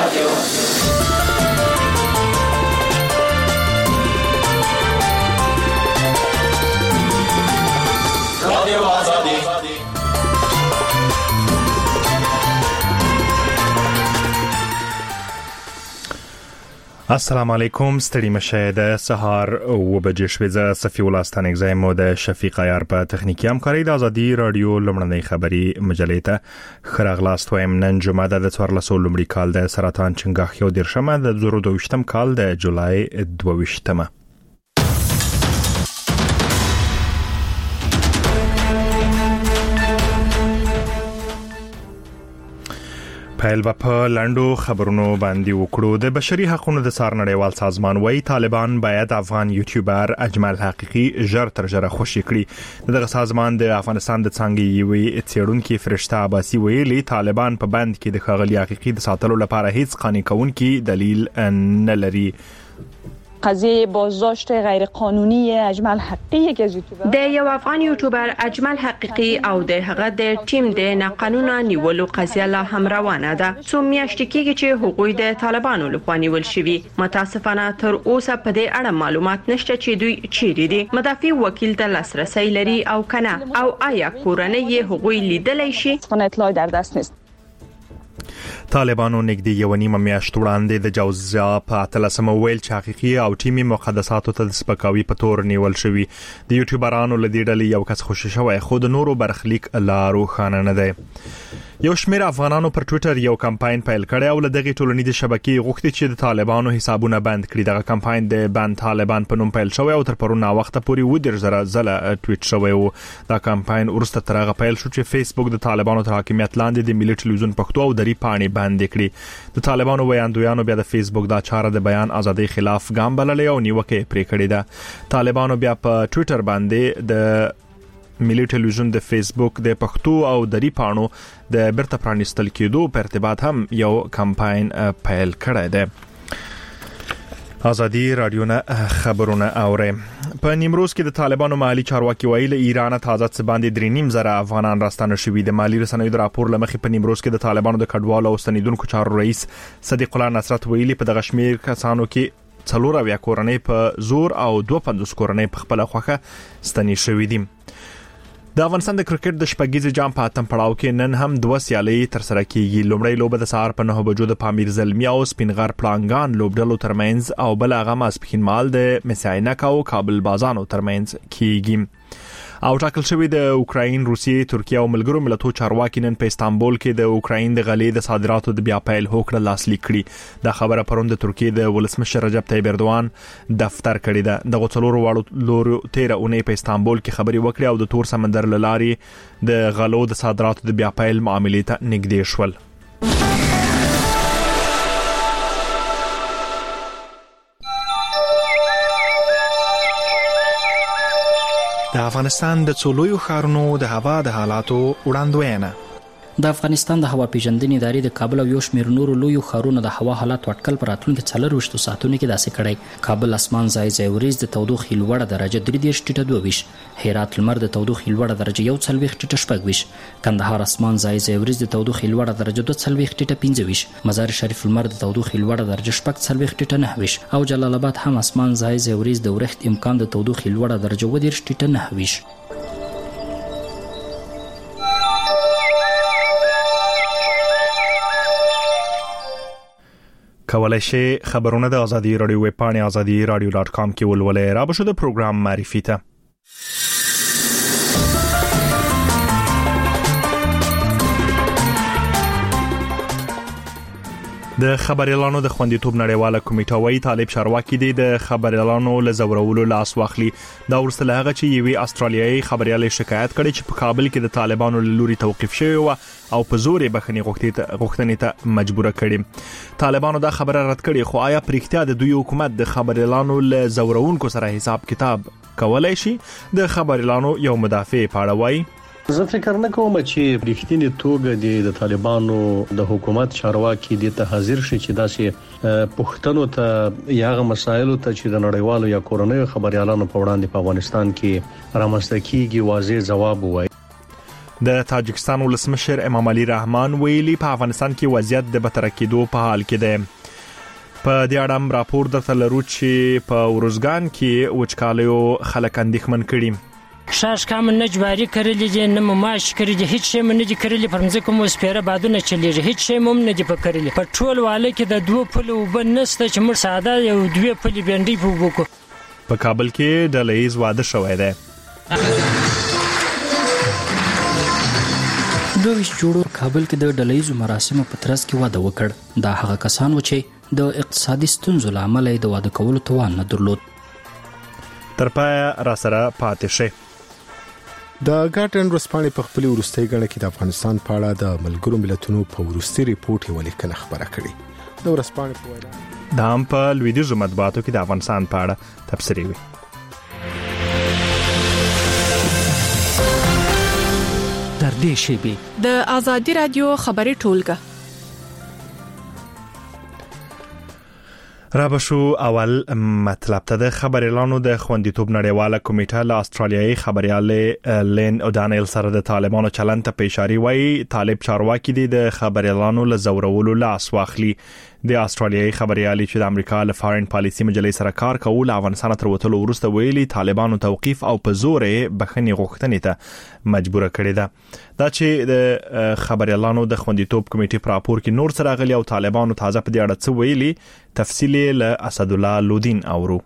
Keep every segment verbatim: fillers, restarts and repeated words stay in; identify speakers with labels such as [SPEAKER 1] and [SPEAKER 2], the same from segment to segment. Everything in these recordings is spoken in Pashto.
[SPEAKER 1] رادیو رادیو آزادی.
[SPEAKER 2] السلام علیکم. ستړي مشه د سهار او بجې شوې ز صفي ولستان اگزایم مو د شفیق عیار په تخنیکی همکاري د ازادي رادیو لمړنۍ خبری مجلې ته خراغلاست وایم. نن جمعه د څوارلسو لمړي کال د سرطان چنګاخ یو دیرشمه د زرو دویشتم کال د جولای دویشتمه. پیل و په لاندو خبرونو باندې وکړو. د بشري حقوقو د سار نړیوال سازمان وایي طالبان باید افغان یوټیوبر اجمل حقیقي ژر تر ژره خوشي کړي. دغه سازمان د افغانستان د څنګه یوې څېړونکو فرشته عباسي ویلي طالبان په بند کې د ښاغلي حقیقي د ساتلو لپاره هیڅ قانوني کونکي دلیل نه لري.
[SPEAKER 3] قضیه بازداشت غیر قانونی اجمل حقیقی که از یوټیوبر
[SPEAKER 4] د یو افغان یوټیوبر اجمل حقیقی او د هغه د ټیم د ناقانونه نیولو قضیه لا هم روانه ده. څو میاشتې کېږي چې حقوق د طالبانو لخوا نیول شوي. متاسفانه تر اوسه په دې اړه معلومات نشته چې دوی چیرې دي. مدافع وکیل ته لاسرسي لري او کنه او آیا کورنۍ حقوق لیدلای شي؟
[SPEAKER 3] اطلاع در دست نیست.
[SPEAKER 2] طالبانو نږدې یو نیمه میاشت وړاندې د جوزا په اتلسمه ویل چې حقیقي او ټیمي مقدساتو ته د سپکاوي په تور نیول شوی. د یوټیوبرانو له دې ډلې یو کس خوشی شوی خو د نورو برخلیک لا روښانه نه دی. یو شمېر افغانانو پر ټوئیټر یو کمپاین پیل کړی او له دغه ټولنیزې شبکې غوښتي چې د طالبانو حسابونه بند کړي. دغه کمپاین د بند طالبان په نوم پیل شوی او تر پرونه وخت پورې و ډیر زره زله ټویټ شوی و. دا کمپاین ورسته تر هغه پیل شو چې فیسبوک د طالبانو تر حاکمیت لاندې د ملي ټلویزیون پښتو او دری پاڼې بند کړي. د طالبانو ویاندویانو بیا د فیسبوک دا چاره د بیان ازادۍ خلاف ګام بللې او نیوکه پرې کړې ده. طالبانو بیا په ټوئیټر باندې د ملي ټلویزیون د فیسبوک د پښتو او دری پاڼو د برته پرانیستل کېدو په ارتباط هم یو کمپاین پیل کړی دی. ازادي رادیو نه خبرونه اوري. په نیمروز کې د طالبانو مالی چارواکي ویل ایران تازه څه باندې درې نیم زره افغانان راستانه شوي. د مالی رسنیو د راپور لمخې په نیمروز کې د طالبانو د کډوالو او ستنیدونکو چارو رئیس صدیق الله نصرت ویلي په دغه شمیر کسانو کې څلور اویا کورنۍ په زور او دوه پنځوس کورنۍ په خپل خوخه ستنی شوي دي. د افغانستان د کرکټ د شپږیزې جام په اتم پړاو کې نن هم دوه سیالۍ تر سره کیږي. لومړی لوبه د سهار په نهه بجو د پامیر زلمی او سپینغر پلانګان لوبډلو ترمنځ او بل هغه ماسپښین مال د مساینک او کابل بازانو ترمنځ کیږي. او ټاکل شوی د اوکراین، روسیې، ترکیه او ملګرو ملتونو چارواکي نن په استانبول کې د اوکراین د غلې د صادراتو د بیا پیل هوکړه لاسلیک کړي. دا خبره پروند د ترکیه د ولسمشر رجب طیب اردوان دفتر کړی ده. د غوڅلورو واړو لورو تیره اونۍ په استانبول کې خبري وکړي او د تور سمندر لارې د غلو د صادراتو د بیا پیل معاملې ته نږدې شول. د افغانستان د څولویو ښارونو د هوا د حالاتو وړاندوینه.
[SPEAKER 5] د افغانستان د هوا پیژندنې ادارې د کابل او یو شمېر نورو لویو ښارونو د هوا حالات اټکل پر راتلونکي څلرویشتو ساعتونو کې داسې کړی. کابل اسمان ځای ځای وریځ د تودوخې لوړه درجه درې دېرش ټیټه دوه ویشت، هرات لمر د تودوخې لوړه درجه یو څلوېښت ټیټه شپږ ویشت، کندهار اسمان ځای ځای وریځ د تودوخې لوړه درجه دوه څلوېښت ټیټه پنځه ویشت، مزار شریف لمر د تودوخې لوړه درجه شپږ څلوېښت ټیټه نهه ویشت او جلال آباد هم اسمان ځای ځای وریځ د ورښت امکان د تودوخې لوړه درجه اووه دېرش ټیټه نهه ویشت.
[SPEAKER 2] کولای شئ خبرونه د ازادي رادیو ویب پاڼې ازادي رادیو ډاټ کام کې ولولئ. را به شو د پروګرام معرفي ته. د خبريالانو د خوندیتوب نړیواله کمیټه وايي طالب چارواکي دي د خبريالانو له زورولو لاس واخلي. دا ورسره هغه چې یوې استرالیایي خبريالې شکایت کړي چې په کابل کې د طالبانو له لوري توقيف شوی و او په زور بخښنې غوښتنې ته مجبور کړي. طالبانو دا خبره رد کړي خو آیا پرېکتیا د دوی حکومت د خبريالانو له زورونکو سره حساب کتاب کولای شي؟ د خبريالانو یو مدافع پاړوي
[SPEAKER 6] زه فکر نه کوم چې رښتینی توګه د طالبانو د حکومت چارواکي د ته حاضر شي چې داسې پښتنو ته یاغه مسایلو ته چې د نړیوالو یا کورنیو خبريالانو په وړاندې په افغانستان کې رامنځته کیږي واضح جواب وایي.
[SPEAKER 2] د تاجکستان ولسمشر امام علي رحمان ویلي په افغانستان کې وضعیت د بدتر کېدو په حال کې دی. په دې اړه راپور درته لرو چې په ورزګان کې وچکالیو خلک اندېښمن کړي.
[SPEAKER 1] شاش کام نه جواری کړلې دي نه ماش کړې دي هیڅ شی نه دي کړلې پر مځکه مو سپیره بادونه چلیږي هیڅ شی مم نه دي پکړلې په ټول واله کې د دوه پلو وبنسته چې مر ساده یو دوه پلي بنډي په وبکو.
[SPEAKER 2] په کابل کې ډلهیز واده شوی دی.
[SPEAKER 5] دویش جوړو کابل کې د ډلهیزو مراسمو په ترڅ کې واده وکړ. دا هغه کسان و چې د اقتصادي ستونزو له امله د واده کولو توان نه درلود.
[SPEAKER 2] تر پای را سره پاتې شي.
[SPEAKER 7] د ګارډن ورځپاڼې په خپل وروستي غړ کې د افغانستان په اړه د ملګرو ملتونو په وروستي ریپورت یې ولیکنه خبره کړې. د ورځپاڼې په وینا
[SPEAKER 2] د هم په لویدیځو مطبوعاتو کې د افغانستان په اړه تبصرې وي.
[SPEAKER 8] در دې شی د آزادي رادیو خبري ټولګه
[SPEAKER 2] را بشو اول مطلب ته د خبريالانو د خوندیتوب نړیواله کمیټه له استرالیایي خبريال لین اودانیل سره د طالبانو چلند ته پیشاری وایي. طالب چارواکي دي د خبريالانو له زورولو لاس واخلي. د استرالیایي خبريالي چې د امریکا له فارن پالیسي مجلې سره کار کوي افغانستان تر وتلو وروسته ویلي طالبانو توقيف او په زور بخښنې غوښتنې ته مجبور کړی ده. دا چې د خبريالانو د خوندیتوب کمیټې پر راپور کې نور سره غلي او طالبانو تازه په دې اړه څه ویلي تفصیل له اسد الله لودین اورو.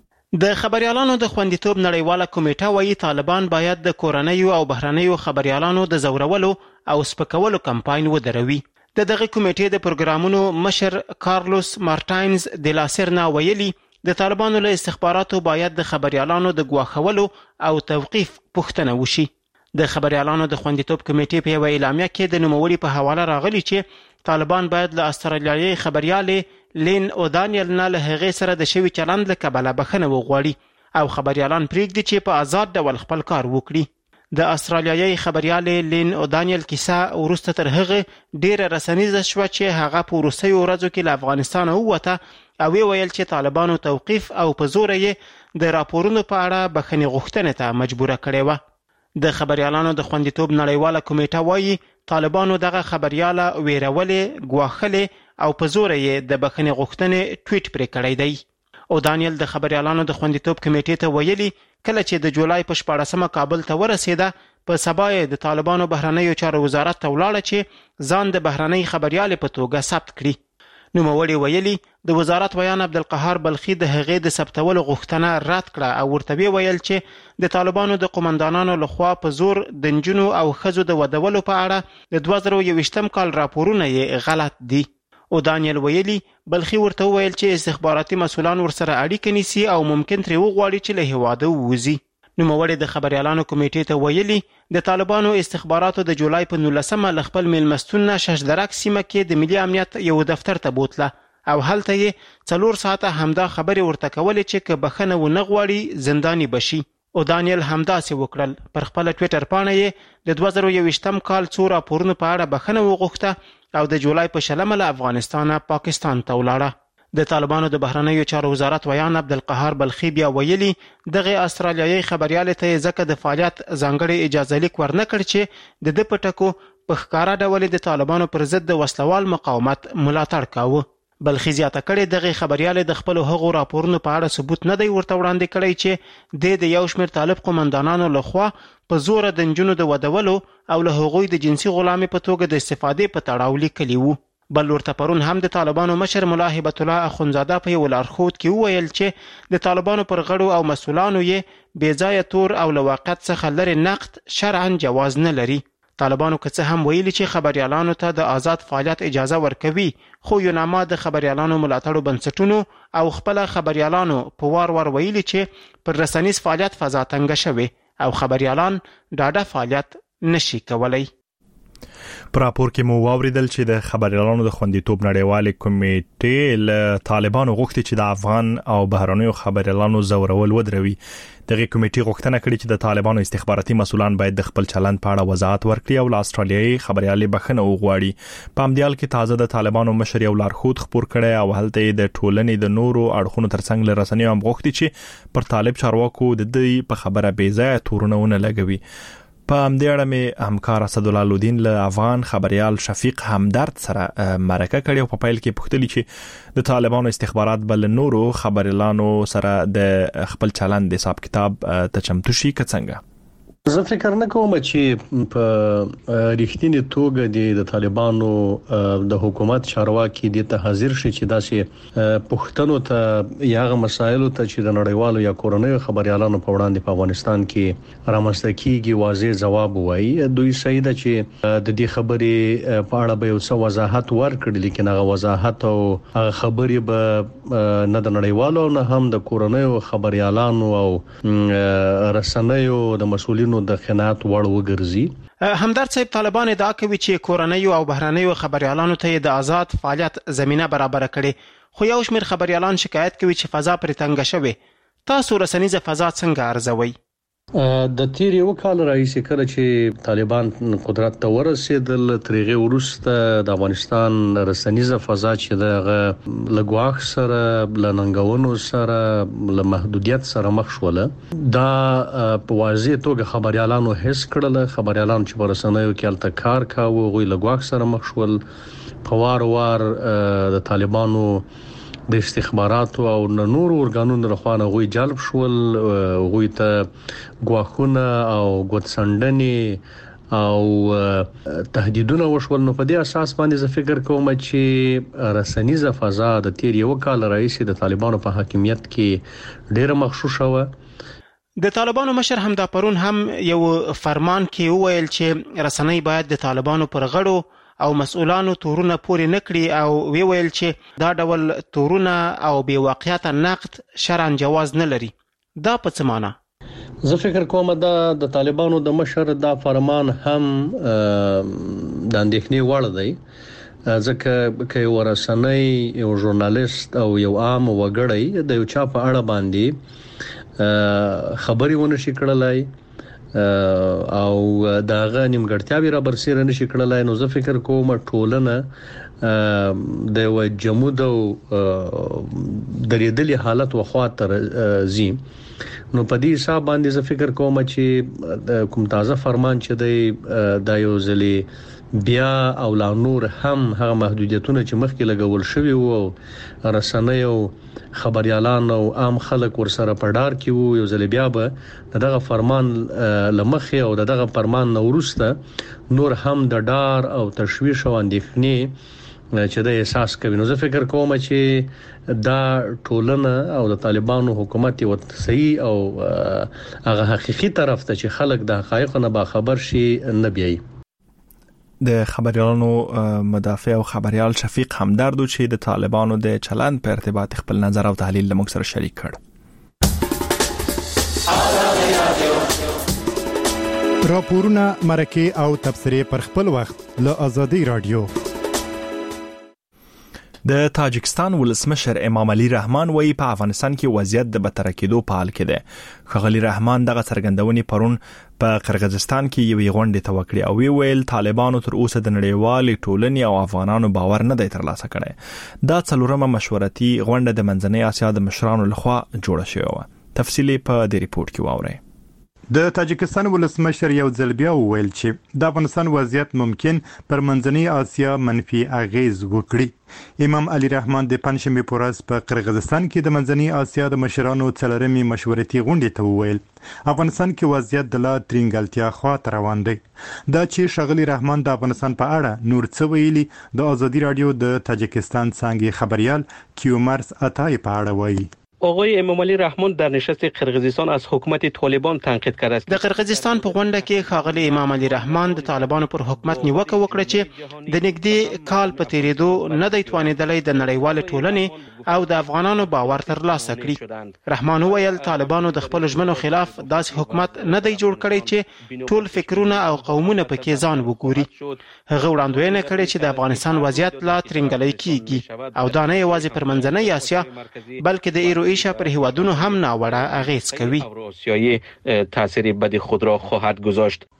[SPEAKER 9] د خبريالانو د خوندیتوب نړیواله کمیټه وايي طالبان باید د کورنیو او بهرنیو خبريالانو د زورولو او سپکولو کمپاین ودروي. د دغه کمیټې د پروګرامونو مشر کارلوس مارټاینز د لاسرنا ویلي د طالبانو له استخباراتو باید د خبريالانو د ګواښولو او توقيف پوښتنه وشي. د خبريالانو د خوندیتوب کمیټې په یو اعلامیه کې د نوموړي په حواله راغلي چې طالبان باید له استرالیایي خبريالې لین اودانیل نه له هغې سره د شوي چلند له کبله بخښنه وغواړي او خبريالان پرېږدي چې په آزاد ډول خپل کار وکړي. د استرالیایي خبريالې لین اودانیل کیسه ورسته تر هغه ډیره رسنیزه شو چې هغه په وروستیو ورځو کې له افغانستان ووته او ویل چې طالبانو توقيف او په زور یې د راپورونو په اړه بخښنې غوښتنې ته مجبور کړي و. د خبريالانو د خوندیتوب نړیواله کمیټه وايي طالبانو دغه خبرياله ویرولې ګواښلې او په زور یې د بخښنې غوښتنې ټویټ پرې کړی دی. او دانیل د خبريالانو د خوندیتوب کمیټې ته ویلي کله چې د جولای په شپاړسمه کابل ته ورسېده په سبا یې د طالبانو بهرنیو چارو وزارت ته ولاړه چې ځان د بهرنۍ خبريالې په توګه ثبت کړي. نوموړي ویلي د وزارت ویان عبدالقهار بلخي د هغې د ثبتولو غوښتنه رد کړه او ورته ویل چې د طالبانو د قومندانانو لخوا په زور د نجونو او ښځو د ودولو په اړه د دوه زره یوویشتم کال راپورونه یې غلط دي. او دانیل ویلي بلخي ورته ویل چې استخباراتي مسؤلان ورسره اړیکه نیسي او ممکن ترې وغواړي چې له هیواده ووځي. نوموړي د خبريالانو کمیټې ته ویلي د طالبانو استخباراتو د جولای په نولسمه له خپل میلمستون نه ششدرک سیمه کې د ملي امنیت یو دفتر ته بوتله او هلته یې څلور ساعته همدا خبرې ورته کولې چې که بخښنه ونه غواړي زنداني بشي. او دانیل همداسې وکړل. پر خپل ټویټر پاڼه یې د دوه زره یوویشتم کال څو راپورونو په اړه بخښنه وغوښته او د جولای په شلمه له افغانستانه پاکستان ته ولاړه. د طالبانو د بهرنیو چارو وزارت ویان عبدالقهار بلخي بیا ویلي دغه استرالیایي خبريالې ته ځکه د فعالیت ځانګړی اجازه لیک ورنکړ چې د د پټکو په ښکارا ډول د طالبانو پر ضد د وسلوال مقاومت ملاتړ کاوه. بلخي زیاته کړې دغه خبريالې د خپل هغو راپورونو په اړه ثبوت نه دی ورته وړاندې کړی چې د یو شمېر طالب قومندانانو لخوا په زور د نجونو د ودولو او له هغوی د جنسي غلامۍ په توګه د استفادې په تړاو لیکلي وو. بل ورته پرون هم د طالبانو مشر ملا هبت الله اخونزاده په یو لارښود کې وویل چې د طالبانو پر غړو او مسؤلانو یې بې ځایه تور او له واقعیت څخه لرې نقد شرعاً جواز نه لري. طالبانو که څه هم ویلي چې خبريالانو ته د آزاد فعالیت اجازه ورکوي خو یوناما د خبريالانو ملاتړو بنسټونو او خپل خبريالانو په وار وار ویلي چې پر رسنیز فعالیت فضا تنګه شوی او خبريالان ډاډه فعالیت نشي کولای.
[SPEAKER 2] پر راپور کې مو واوریدل چې د خبريالانو د خوندیتوب نړیواله کمیټې له طالبانو غوښتي چې د افغان او بهرنیو خبريالانو زورول ودروي. دغه کمیټې غوښتنه کړې چې د طالبانو استخباراتي مسؤلان باید د خپل چلند په اړه وضاحت ورکړي او له استرالیایي خبريالې بخښنه وغواړي. په امدیال کې تازه د طالبانو مشر یو لارښود خبر کړي او هلته د ټولنې د نورو اړخونو ترڅنګ له رسنیو هم غوښتي چې پر طالب چارواکو د دې په خبره بې ځایه تورونه ونه لګوي. په همدې اړه مې همکار اسدالله لودین له افغان خبريال شفیق همدرد سره مرکه کړې او په پیل کې پوښتنه چې د طالبانو استخبارات بل نورو خبريالانو سره د خپل چلند د حساب کتاب ته چمتو شي کڅنګه.
[SPEAKER 6] زه فکر نه کوم چې په ریښتینی توګه د طالبانو د حکومت چارواکي د ته حاضر شي چې داسې پښتنو ته یاغه مسایلو ته چې د نړیوالو یا کورنیو خبريالانو په وړاندې په افغانستان کې رامنځته کیږي واضح جواب وایي. دوی صحیح ده چې د دې خبرې په اړه به یو څه وضاحت ورکړي، لیکن هغه وضاحت او خبرې به نه د نړیوالو نه هم د کورنیو خبريالانو او رسنیو د مسؤلینو د خنات وړ وګرځي.
[SPEAKER 9] همدرد صاحب طالبان ادعا کوي چې کورنیو او بهرنیو خبريالانو ته د آزاد فعالیت زمينه برابر کړي، خو یو شمېر خبريالان شکایت کوي چې فضا پر تنګ شوه. تاسو رسنیزه فضا څنګه ارزوي؟
[SPEAKER 6] د تیر یو کال راځي کله چې طالبان قدرت ته ورسېدل، ترغه ورسته د افغانستان رسنیزه فضا چې د لګواخ سره لننګونو سره له محدودیت سره مخ شول. دا په واضح توګه خبريالانو هیڅ کړل، خبريالان چې ورسنیو کې الته کار کاوه غوي لګواخ سره مخ شول. په وار وار د طالبانو د استخباراتو او نور ارګانونو لخوا غوي جلب شول، غوي ته غواخونه او ګوتسندنې او تهدیدونه وشول. نو په دې اساس باندې زه فکر کوم چې رسنیزه فضا د تیر یو کال راځي د طالبانو په حاکمیت کې ډېر مخشوشه و.
[SPEAKER 9] د طالبانو مشر همدا پرون هم یو فرمان کې وویل چې رسنۍ باید د طالبانو پر غړو او مسؤلانو تورونه پورې نکړي او وی ویل چې دا ډول تورونه او بې واقعیت نقد شرعاً جواز نه لري. دا په څه معنی؟
[SPEAKER 6] زه فکر کوم دا د طالبانو د مشر دا فرمان هم د اندېښنې وړ دی، ځکه چې یو رسنۍ، یو ژورنالیست او یو عام وګړی د یو چا په اړه باندې خبري ونه شي کړلای او داغه نیمګړتیاوی را برسېره نشي کړلای. نو زه فکر کوم ټولنه د یو جمود او درېدلي حالت وخواته زی. نو په دې حساب باندې زه فکر کوم چې کوم تازه فرمان چې دی دا یو ځلی بیا او لا نور هم هغه محدودیتونه چې مخکې لګول شوی وو رسنۍ او خبريالان او عام خلک ورسره په ډار کې وو، یو ځل بیا به دغه فرمان لمخې او دغه فرمان نورسته نور هم د ډار او تشویش او اندېښنې چې د احساس کوي. نو زه فکر کوم چې دا ټولنه او د طالبانو حکومت یو صحیح او هغه حقيقي طرف ته چې خلک د حقایقو نه با خبر شي نه بیاي.
[SPEAKER 2] د خبريالانو مدافع او خبريال شفیق همدرد چې د طالبانو د چلند په ارتباط خپل نظر او تحلیل له موږ سره شریک کړ.
[SPEAKER 10] راپورونه مرکه او تبصره پر خپل وخت له ازادي رادیو.
[SPEAKER 2] د تاجکستان ولسمشر امام علي رحمان وایي په افغانستان کې وضعیت د بدتر کېدو په حال کې ده. خغلی رحمان دغه څرګندونې پرون په قرغیزستان کې یوې غونډې ته وکړې او وی ویل طالبانو تر اوسه د نړیوالې ټولنې او افغانانو باور نه دی ترلاسه کړی. دا څلورمه مشورتي غونډه د منځنۍ اسیا د مشرانو لخوا جوړه شوې وه. تفصیلی په دې ریپورت کې واورئ.
[SPEAKER 10] د تاجکستان ولسمشر یو ځل بیا وویل چې د افغانستان وضعیت ممکن پر منځنۍ اسیا منفي اغیز وکړي. امام علي رحمان د پنځمې په ورځ په قرغیزستان کې د منځنۍ اسیا د مشرانو څلورمې مشورتي غونډې ته وویل افغانستان کې وضعیت د لا ترنګلتیا خواته روان دی. دا چې شغلی رحمان د افغانستان په اړه نور څه ویلي د ازادي رادیو د تاجکستان څنګه خبريال کیومرس اتای په اړه وایي.
[SPEAKER 11] آقای امام علی رحمان در نشست قرقیزستان از حکومت طالبان تنقید کرده است.
[SPEAKER 9] د قرقیزستان په غونډه کې ښاغلی امام علی رحمان د طالبانو پر حکومت نیوکه وکړه چې د نږدې کال په تیریدو نه دی توانیدلی د نړیوال ټولنې او د افغانانو باور ترلاسه کړي. رحمان وویل طالبانو د خپل ژمنو خلاف داسې حکومت نه دی جوړ کړی چې ټول فکرونه او قومونه پکې ځان وګوري. هغه وړاندوینه کړې چې د افغانستان وضعیت لا ترنګلی کیږي او دا نه یوازې پر منځنۍ اسیا بلکې د ایرو ایشا پر هیوادونو هم ناوړه اغیز کوي.
[SPEAKER 11] تاثیر بدی خود را خواهد گذاشت.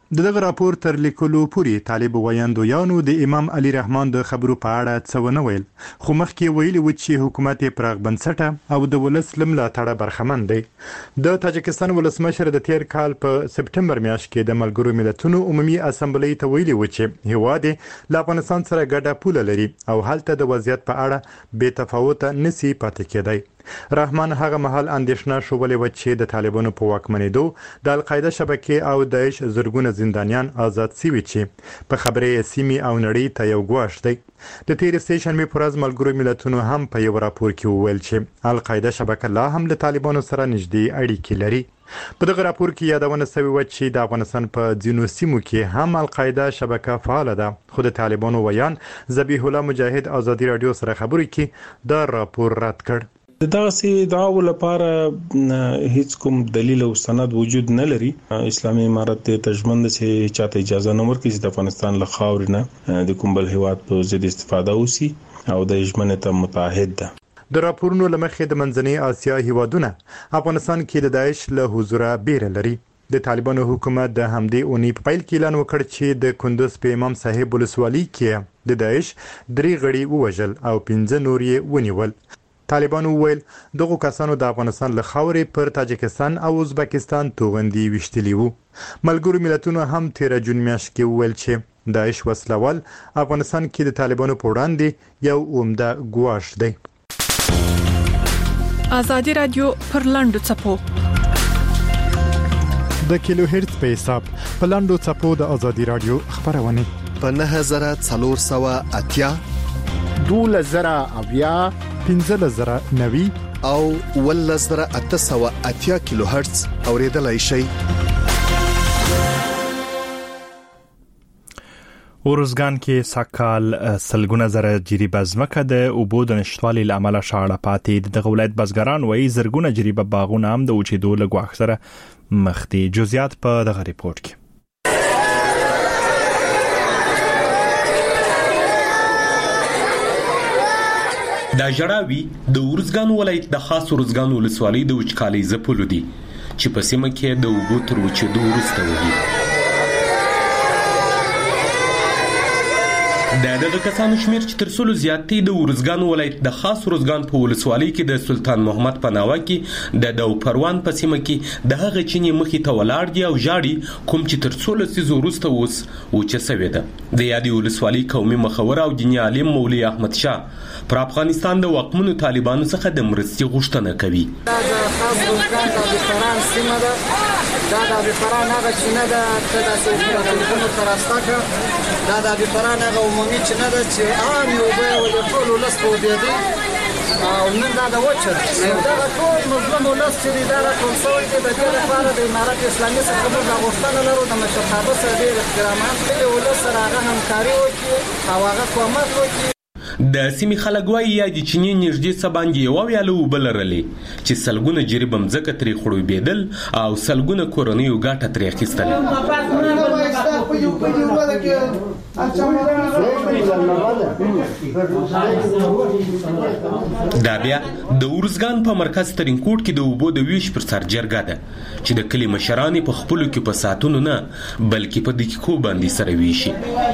[SPEAKER 10] دغه راپور تر لیکلو پورې طالب ویاندویانو د امام علي رحمان د خبرو په اړه څه ونه ویل، خو مخکې ویلي و چې حکومت یې پراخ بنسټه او د ولس له ملاتړه برخمن دی. د تاجکستان ولسمشر د تیر کال په سپټمبر میاشت کې د ملګرو ملتونو عمومي اسامبلې ته ویلي و چې هیواد له افغانستان سره ګډه پوله لري او هلته د وضعیت په اړه بې تفاوته نسی پاتې کېدی. رحمان هغه مهال اندېښنه شولې و چې د طالبانو په واکمنېدو د القاعده شبکې او داعش زرګونه زندانیان آزاد شوي چې په خبرې سیمې او نړۍ ته یو ګواښ دی. د تیر سه شنبې پر ورځ ملګرو ملتونو هم په یو راپور کې وویل چې القاعده شبکه لا هم له طالبانو سره نږدې اړیکې لري. په دغه راپور کې یادونه شوې و چې د افغانستان په ځینو سیمو کې هم القاعده شبکه فعال ده، خو د طالبانو ویان ذبیح الله مجاهد ازادي رادیو سره خبرې کې دا راپور رد کړ.
[SPEAKER 12] د دغسې دعاو لپاره هیڅ کوم دلیل او سند وجود نه لري. اسلامي امارت ته تجمند چې چاته اجازه نه ورکړي چې د افغانستان له خاورې نه د کوم بل هیواد په ضد استفاده وشي او د ژمنې ته متعهد ده.
[SPEAKER 10] د راپورونو لمخې د منځنۍ اسیا هیوادونه افغانستان کې د داعش له حضوره بیره لري. د طالبانو حکومت د همدې اونۍ په پیل کې اعلان وکړ چې د کندوز په امام صاحب ولسوالۍ کې د داعش درې غړي ووژل او پنځه نور یې ونیول. طالبانو ویل دغه کسانو د افغانستان له خاورې پر تاجکستان او ازبکستان توغندي وشتلی وو. ملګرو ملتونو هم تیر جون میاشت کې ویل چې داعش وسلوال افغانستان کې د طالبانو په وړاندې یو عمده ګواښ دی.
[SPEAKER 8] آزادي رادیو پر لاندو چپو
[SPEAKER 10] د کیلو هرتز په حساب په لاندو چپو د آزادي رادیو خبرونه
[SPEAKER 13] په نه هزار څلور سوه اتیا
[SPEAKER 7] دوله زره اویا
[SPEAKER 10] پنځه زره نوي
[SPEAKER 13] او ول زره اته سوه اتیا کیلو هرتز اوریدلای شي.
[SPEAKER 2] ورزګان کې ساکال سلګونه زره جریبه ځمکه د اوبو د نشټوالي لامل شاړه پاتې. د ولایت بزګران وایي زرګونه جریبه باغونه هم د اوچېدو له ګواښ سره مخ دي. جزئیات په دغه ریپورت کې.
[SPEAKER 14] دا جړاوي د ورزګان ولایت د خاص ورزګان ولسوالۍ د وچکالۍ زپلو دي چې په سیمه کې د اوبو تر وچېدو وروسته وږي. د دغه کسانو شمیر چې تر څلو زیات دی د ورزګان ولایت د خاص ورزګان په ولسوالۍ کې د سلطان محمد په ناوه کې د دو پروان په سیمه کې د هغه چینې مخې ته ولاړ دي او ژاړي کوم چې تر څلو لسیزو وروسته اوس وچه سوې ده. د یادې ولسوالۍ قومي مخور او دیني عالم مولوي احمد شاه پر افغانستان د واکمنو طالبانو څخه د مرستې غوښتنه کوي.
[SPEAKER 15] دا د خاص ورزګان د بفران سیمه ده، دا د بفران هغه چینه ده ته داسې ټلیفونو ته راستکه دا د بفران هغه عمومي چینه ده چې عام یو اوبه یې د ټول ولس په اوبېدي او نن دا د وچه ده. دغه ټول مظلوم ولس چې دی دا راټول شوی دی د دې لپاره د امارت اسلامي څخه موږ دا غوښتنه لرو د مشرتابه سره ډېر احترامات د ولس سره هغه همکاري وکړي او هغه کومک وکړي.
[SPEAKER 14] د سیمې خلک وایي یا د چینې نږدې څه باندې یوه ویاله اوبه لرلې چې سلګونه جریبه مځکه ترې خړوبېدل او سلګونه کورنیو ګټه ترې اخیستله. دا بیا د ورزګان په مرکز ترینکوټ کې د اوبو د ویش پر سر جرګه ده چې د کلي مشران په خپلو کې په ساعتونو نه بلکې په دقیقو باندې سره ویشي.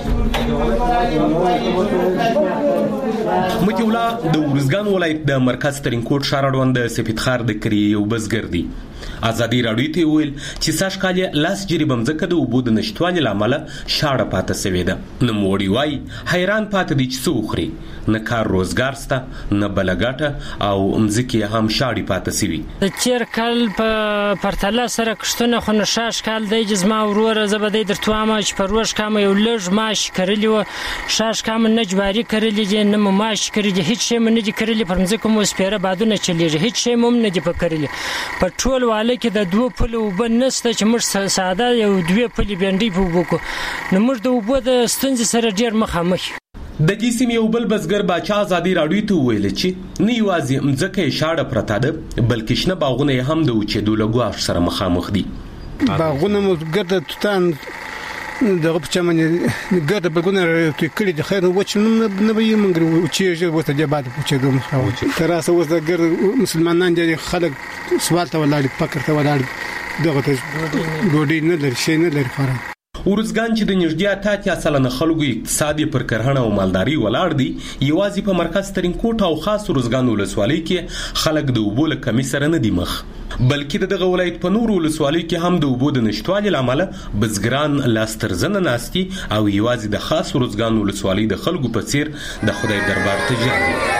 [SPEAKER 14] متي الله د ورزګان ولایت د مرکز ترینکوټ ښار اړوند د سپیدخار د کری یو بزګر دی. آزادي راډیو ته ویل چې سږ کال یې لاس جریبه مځکه د اوبو د نشتوالي له امله شاړه پاته سوې ده. نوموړي وایي حیران پاته دي چې څه وخوري، نه کار روزګار شته نه بله ګټه او مځکې هم شاړې پاته سوي.
[SPEAKER 1] د تېر کال په پرتله سره کښتونه خو نو شاش کال دی چې زما وروره زه به دی درته وایم چې په روژ کامه یو لږ ماش کرلي وه، شاش کامه نه جواري کرلي دي نه مو ماش کرلي دي، هېڅ شی مو نه دي کرلي، پر مځکه مو سپېره بادونه چلېږي، هېڅ شی مو هم نه دي په کرلي. په ټول واله کې د دوه پلو اوبه نشته چې موږ ساده یو دوې پلې بینډۍ په اوبو کړو، نو موږ د اوبو د ستونزې سره ډېر مخامخ یو.
[SPEAKER 14] د دې سیمې یو بل بزګر باچا آزادي راډیو ته وویل چې نه یوازې مځکه یې شاړه پرته ده بلکې شنه باغونه یې هم د وچېدو له ګواښ سره مخامخ دي.
[SPEAKER 16] باغونه مو ګرده توتان دغه په چمنې ګرده بلګونه توی کړي دي، خیر وچ نه به یې موږ وچېږي اوس د دې بعد وچېدو مخه تر اوسه اوس د ګرد مسلمانان دي خلک سوال ته ولاړ فقر ته ولاړ دغه ته ګوډي نه لري شي نه لري خورا.
[SPEAKER 14] ورزګان چې د نږدې اته اتیا سلنه خلکو اقتصادي پر کرهڼه او مالداري ولاړ دي، یوازې په مرکز ترینکوټ او خاص ورزګان ولسوالۍ کې خلک د اوبو له کمۍ سره نه دي مخ، بلکې دغه ولایت په نورو ولسوالۍ کې هم د اوبو د نشټوالي له امله بزګران لاسترزنه ناستي او یوازې د خاص ورزګان ولسوالۍ د خلکو په څیر د خدای دربار ته ژاړي.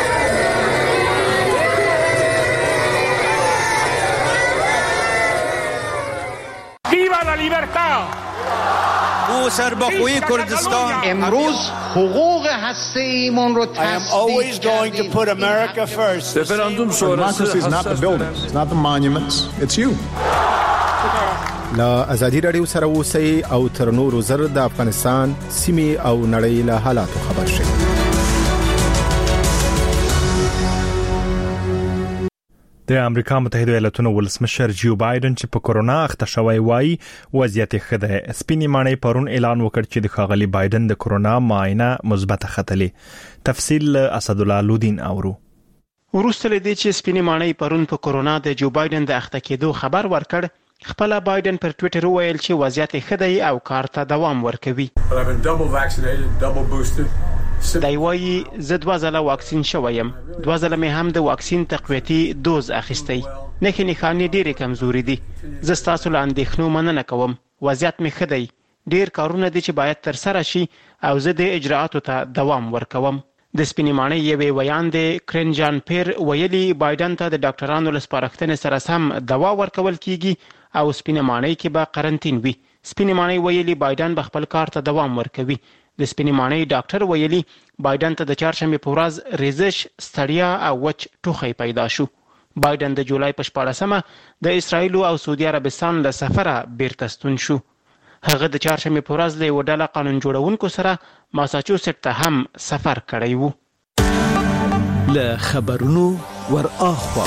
[SPEAKER 17] او سربخوی کردستان امروز حقوق هسته ایمون رو تصدیق کردیم.
[SPEAKER 18] Democracy is not the buildings, it's not the monuments, it's you.
[SPEAKER 7] لا ازادي رادیو سره اوسئ او تر نورو زر د افغانستان سیمې او نړۍ له حالاتو خبر شئ.
[SPEAKER 2] د امریکا متحده ایالاتونو ولسمشر جو بایدن چې په کورونا اخته شوی وای وضعیت ښه ده. سپینې ماڼۍ پرون اعلان وکړ چې د ښاغلي بایدن د کورونا معاینه مثبت ختلې. تفصیل اسد الله لودین اورو.
[SPEAKER 9] وروسته لدې چې سپینې ماڼۍ پرون په کورونا د جو بایدن د اخته کېدو خبر ورکړ، خپل بایدن پر ټوئیټر وویل چې وضعیت ښه دی او کار ته دوام ورکوي. دی وایي زه دوه ځله واکسین شویم، دوه ځله مې هم د واکسین تقویتي دوز اخیستی، نښې نښانې ډېرې کمزوري دي. زه ستاسو له اندېښنو مننه کوم، وضعیت مې ښه دی، ډېر کارونه دي چې باید ترسره شي او زه د اجراعاتو ته دوام ورکوم. د سپینې ماڼۍ یوې ویاندې کرین جان پیر ویلي بایدن ته د ډاکټرانو له سپارښتنې سره سم دوا ورکول کیږي او سپینې ماڼۍ کې به قرنطین وي. سپینې ماڼۍ ویلي بایدن به خپل کار ته دوام ورکوي. د سپینې ماڼۍ ډاکټر ویلي بایدن ته د چهارشنبې په ورځ ریزش، ستړیا او وچ ټوخی پیدا شو. بایدن د جولای په شپاړسمه د اسرائیل او سعودي عربستان له سفره بیرته ستون شو. هغه د چهارشنبې په ورځ له یوه ډله قانون جوړونکو سره ماساچوسټ ته هم سفر کړی و.
[SPEAKER 19] له خبرونو ور اخوا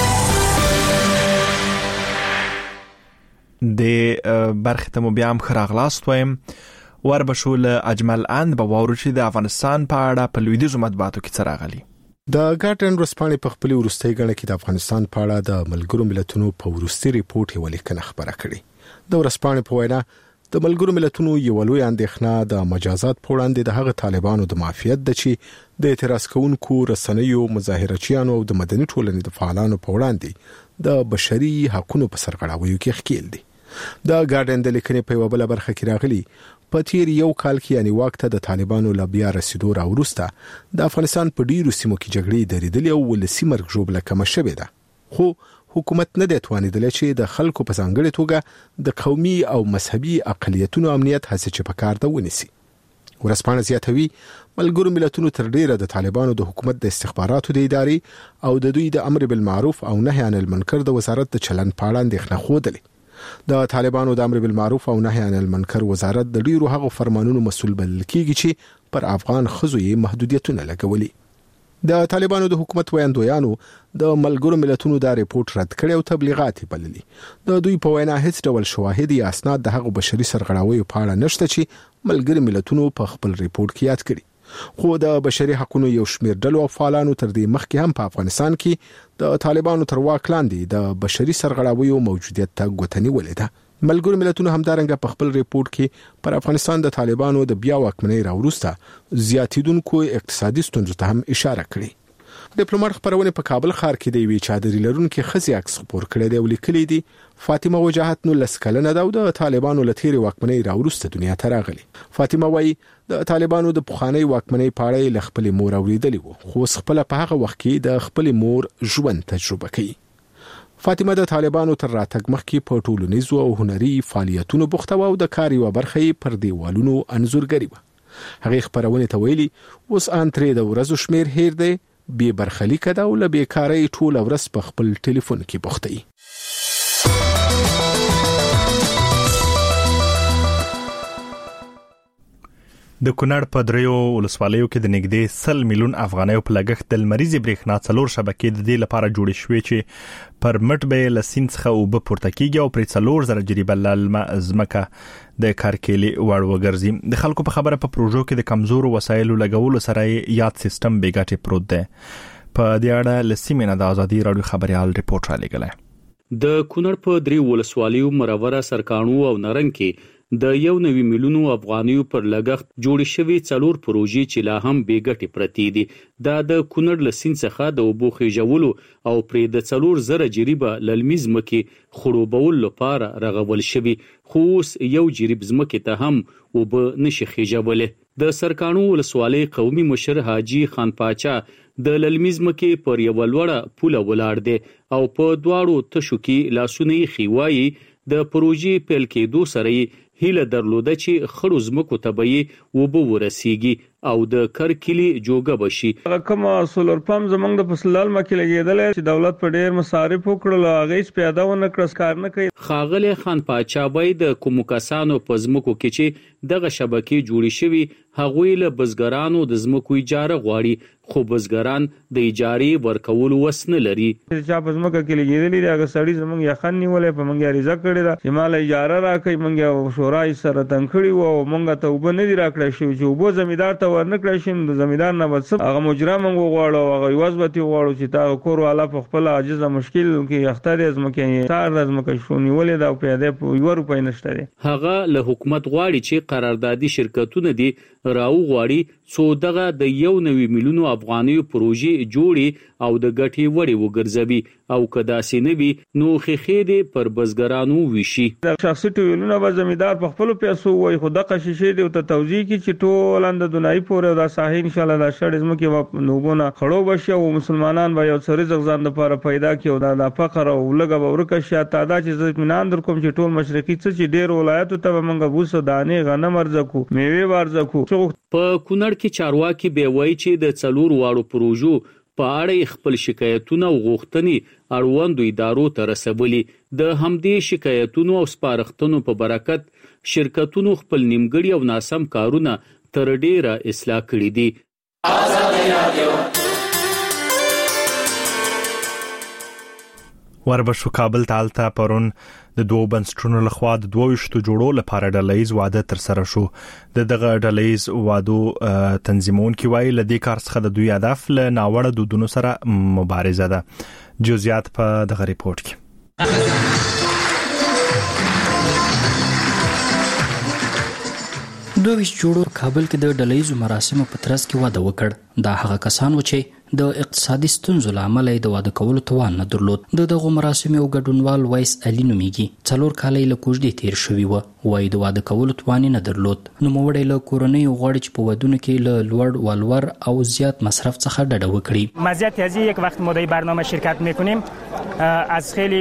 [SPEAKER 2] د برخه ته مو بیا هم خراغلاست وایم. ور بشول اجمل اند به وورو چې د افغانستان په اړه په لویدیځو مطبوعاتو کې څه راغلي.
[SPEAKER 7] د ګارډین ورځپاڼې په خپل وروستۍ غړي کې د افغانستان په اړه د ملګرو ملتونو په وروستي ریپورت یې ولیکنه خبره کړې. د ورځپاڼې په وینا د ملګرو ملتونو یو لوی اندېښنه د مجازات په وړاندې د هغه طالبانو د معافیت د چې د اعتراض کوونکو رسنیو، مظاهرچیانو او د مدني ټولنې د فعالانو په وړاندې د بشري حقوقو په سرغړاویو کې ښکیل دي. د ګارډین د لیکنې په یوه بله برخه کې راغلي په تیر یو کال کې یعنی واک ته د طالبانو له بیا رسیدو راوروسته د افغانستان په ډیرو سیمو کې جګړې درېدلې او ولسي مرګ ژوبله کمه شوې ده، خو حکومت نه دی توانیدلی چې د خلکو په ځانګړې توګه د قومي او مذهبي اقلیتونو امنیت هڅې چې په کار ده ونیسي. ورځپاڼه زیاتوي ملګرو ملتونو تر ډیره د طالبانو د حکومت د استخباراتو د ادارې او د دوی د امر بالمعروف او نهي عن المنکر د وزارت د چلن په اړه اندېښنه ښودلې. د طالبانو د امر بالمعروف او نهي عن المنکر وزارت د ډیرو هغو فرمانونو مسؤل بلل کیږي چې پر افغان ښځو یې محدودیتونه لګولي. د طالبانو د حکومت ویاندویانو د ملګرو ملتونو دا ریپورت رد کړی او تبلیغات بللي. د دوی په وینا هیڅ ډول شواهد یا اسناد د هغو بشري سرغړاویو په اړه نشته چې ملګري ملتونو په خپل ریپورت کې یاد کړي. خو د بشري حقوقو یو شمېر ډلو او فعالانو تر دې مخکې هم په افغانستان کې د طالبانو تر واک لاندې د بشري سرغړاویو موجودیت ته ګوته نیولې ده. ملګرو ملتونو همدارنګه په خپل ریپورت کې پر افغانستان د طالبانو د بیا واکمنۍ راوروسته زیاتیدونکو اقتصادي ستونزو ته هم اشاره کړې. ډیپلوماټ خبرونه په کابل ښار کې د یوې چادري لرونکو خزي عکس خپور کړی دی او لیکلي دي فاطمه وجاهت نو لسکلنه ده او د طالبانو لتیری واکمنۍ راوروسته دنیا ته راغلي. فاطمه وایي د طالبانو د پخوانی واکمنۍ په اړه له خپل مور اوریدلی وو، خو خپل په هغه وخت کې د خپل مور ژوند تجربه کوي. فاطمه د طالبانو تر راتګ مخکې په ټولنیزو او هنري فعالیتونو بوخته و او د کار یو برخه پر دیوالونو انځورګری و. هغه خبرونه ته ویلي اوس ان ترې د ورځو شمیر هیر دی، بې برخلیک ده او له بیکارۍ ټول ورځ په خپل ټلیفون کې بوخته وي.
[SPEAKER 2] د کونړ په دریو ولسوالیو کې د نږدې سل میلیون افغانیو په لګښت د لمریزې برېښنا څلور شبکې د دې لپاره جوړې شوې چې پر مټ به له سیند څخه اوبه پورته کیږي او پرې څلور زره جریبه للمه ځمکه د کارکېلي وړ وګرځي. د خلکو په خبره په پروژو کې د کمزورو وسایلو لګولو سره یاد سیستم بې ګټې پروت دی. په دې اړه له سیمې نه د ازادي راډیو خبريال ریپورت را لېږلی.
[SPEAKER 20] د کونړ په دریو ولسوالیو مروره، سرکانو او نرنګ کې د یو نوي میلیونو افغانیو پر لګښت جوړ شوي څلور پروژې چې لا هم بې ګټې پرتې دي دا د کونړ له سیند څخه د اوبو خېژولو او پرې د څلور زره جریبه للمي ځمکې خړوبولو لپاره رغول شوي، خو اوس یو جریب ځمکې ته هم اوبه نشي خېژولی. د سرکاڼو ولسوالۍ قومي مشر حاجي خان پاچا د للمي ځمکې پر یوه لوړه پوله ولاړ دی او په دواړو تشو کې لاسونه یې ښي وایي د پروژې پیل کېدو سره یې هیله درلوده چې خړو ځمکو ته به یې اوبه ورسیږي او د کرکلي جوګه بشي.
[SPEAKER 12] کوم سولر پمپ زمونږ د فصلال مکه لګیدل چې دولت په ډیر مصارف وکړل هغه هیڅ پیدا ونه کړ، کار نه کوي.
[SPEAKER 20] خاغلی خان پاچا وایي د کومو کسانو په ځمکو کې چې دغه شبکې جوړې شوي هغوی له بزګرانو د ځمکو اجاره غواړي، خو بزګران د اجارې ورکولو وس نه لري.
[SPEAKER 12] چا په ځمکه کې لګیدلې دی هغه سړی زمونږ یخن نیولې په موږ عریضه کړې ده چې مال اجاره راکړي، موږ شورا یې سره تنګ کړي وو او موږ ته اوبه نه دي راکړی شوي چې اوبه زمیندار ته ورنکړی شي. د زمیندار نه به څه هغه مجرم موږ وغواړو، هغه عوض به ترې وغواړو چې تا کور والا په خپله عاجزه مشکل کې اخته دی، ځمکې تار د ځمکه شو نیولې ده او پیدا یوه روپۍ نشته دی.
[SPEAKER 20] هغه له حکومت غواړي چې قراردادي شرکتونه دي راوغواړي څو دغه د یو نوي میلیونو افغانیو پروژې جوړي او د ګټې وړې وګرځوي او که داسې نه وي نو ښیښې دې پر بزګرانو ویشي.
[SPEAKER 12] د شخصي ټیولونه به زمیندار په خپلو پیسو وایي، خو دغه شیشې دې ورته توضیح کړي چې ټول اند دنایي پورې او دا ساحې انشاءالله دا شړې ځمکې به له اوبو نه خړو به شي او مسلمانان به یو څه رزق ځان دپاره پیدا کړي او دا د فقر او لږه به ورکه شي. تا دا چې زه اطمینان در کوم چې ټول مشرقي څه چې ډېرو ولایتو ته به موږ بوس دانې غنم عرضه کړو، میوې به عرضه کړو.
[SPEAKER 20] په کونړ کې چارواکي بیا وایي چې د څلور واړو پروژو په اړه خپل شکایتونه او غوښتنې اړوندو ادارو ته رسولي. د همدې شکایتونو او سپارښتنو په برکت شرکتونو خپل نیمګړي او ناسم کارونه تر ډیره اصلاح کړي دي.
[SPEAKER 2] وربشو کابل تالته پرون د دوه بنسټونو لخوا د دوه وشتو جوړو لپاره ډلهیز واده تر سره شو. د دغه ډلهیز وادو تنظیمون کې وایي لدې کار څخه د دوی هدف له ناوړه دودونو سره مبارزه ده. جزئیات په دغه ریپورت کې.
[SPEAKER 5] دوه ویشت جوړو کابل کې د ډلهیزو مراسمو په ترڅ کې واده وکړ. دا هغه کسان و چې د اقتصادي ستونزو له امله د واده کولو توان نه درلود. د دغو مراسمو یو ګډونوال وایس علي نومیږي. څلور کاله یې له کوژدې تیر شوي وه. وایي د واده کولو توان نه درلود. نوموړی له کورنیو غواړي چې په ودونو کې له لوړ ولور او زیات مصرف څخه ډډه وکړي.
[SPEAKER 21] مزیت از یک وقت ما در برنامه شرکت میکنیم از خیلی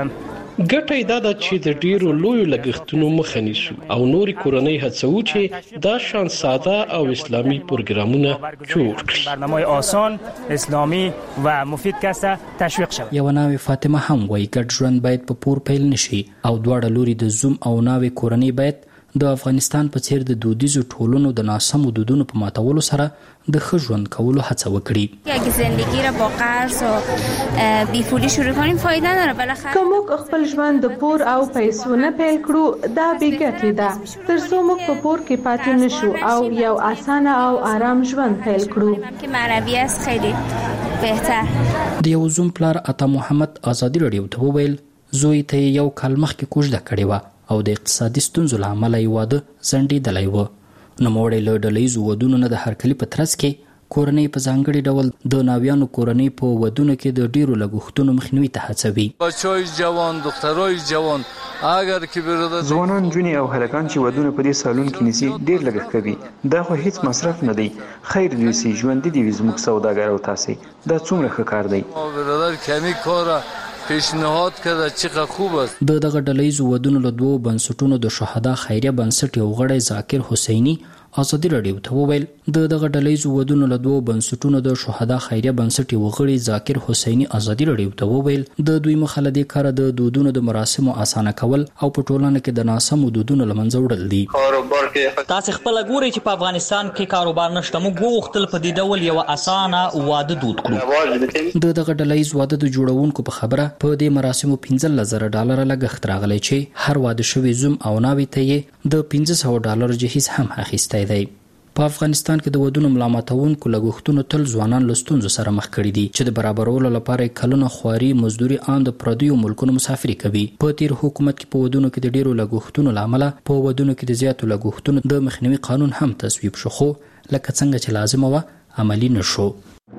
[SPEAKER 22] ګټه دا ده چې د ډیرو لویو لګښتونو مخه نیسو او نورې کورنۍ هڅوو چې دا شان ساده او اسلامي پروګرامونه جوړ کړي.
[SPEAKER 21] برنامه آسان، اسلامی و مفید کسه تشویق شود.
[SPEAKER 5] یو ناوې فاطمه هم وایي ګډ ژوند باید په پور پیل نشي او دواړه لوري د زوم او ناوې کورنۍ باید د افغانستان په څیر د دودیزو ټولنو د ناسمو دودونو په ماتولو سره د ښه ژوند کولو هڅه وکړي.
[SPEAKER 23] اگه زندگی را با قرض و بیپولی شروع کنیم فایده نداره. بالاخره
[SPEAKER 24] که موږ خپل ژوند د پور او پیسو نه پیل کړو دا بې ګټې ده، تر څو موږ په پور کې پاتې نشو او یو اسانه او آرام ژوند پیل کړو.
[SPEAKER 23] که معنوي است خیلی بهتر.
[SPEAKER 5] د یو زوم پلار عطا محمد ازادي راډیو ته وویل زوی ته یو کال مخکې کوژده کړې وه او د اقتصادي ستونزو له امله یې واده ځنډېدلی و. نوموړی له ډلهیزو ودونو نه د هرکلي په ترڅ کې کورنۍ په ځانګړي ډول د ناویانو کورنۍ په ودونو کې د ډیرو لګښتونو مخنیوي ته هڅوي.
[SPEAKER 25] بچای جوان، دخترای جوان اگر که برادر
[SPEAKER 26] ځوانان جونې او هلکان چې ودونه په دې سالون کې نیسي ډیر لګښت کوي. دا خو هیڅ مصرف نه دی. خیر دې سي ژوند دې وي زموږ سوداګر او تاسو. دا څومره ښه کار دی.
[SPEAKER 25] برادر کمی کار پیشنهاد کرده چقدر خوب است.
[SPEAKER 5] د دغه ډلهیزو ودونو له دوو بنسټونو د شهدا خیریه بنسټ یو غړی ذاکر حسیني ازادي راډیو ته وویل د دغه ډلهیزو ودونو له دوو بنسټونو د شهدا خیریه بنسټ یو غړی ذاکر حسیني ازادي راډیو ته وویل د دوی مخه له دې کاره د دودونو د مراسمو اسانه کول او په ټولنه کې د ناسمو دودونو له منځه وړل دي.
[SPEAKER 27] کاروبار کې تاسو خپل ګوري چې په افغانستان کې کاروبار نشته. موږ غوښتل په دې ډول یو اسانه واده دود کړو.
[SPEAKER 5] د دغه ډلهیز واده د جوړونکو په خبره په دې مراسمو پنځلس زره ډالر لګښت راغلی چې هر واده شوی زوم او ناوې ته یې د پنځه سوه ډالر جهیز هم اخیستی دی. په افغانستان کې د ودونو ملامتونکو لګښتونو تل ځوانان له ستونزو سره مخ کړي دي چې د برابرولو لپاره کلونه خواري مزدوري ان د پردیو ملکونو مسافري کوي. په تیر حکومت کې په ودونو کې د ډیرو لګښتونو لامل په ودونو کې د زیاتو لګښتونو د مخنیوي قانون هم تصویب شو، خو لکه څنګه چې لازم و عملی نشو.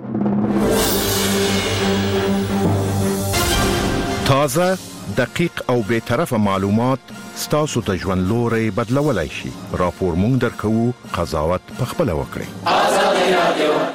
[SPEAKER 3] تازه، دقیق او بی‌طرفه معلومات ستاسو ته ژوند لوري بدلولای شي. راپور مونږ درکوو، قضاوت پخپله وکړئ. آزاد رادیو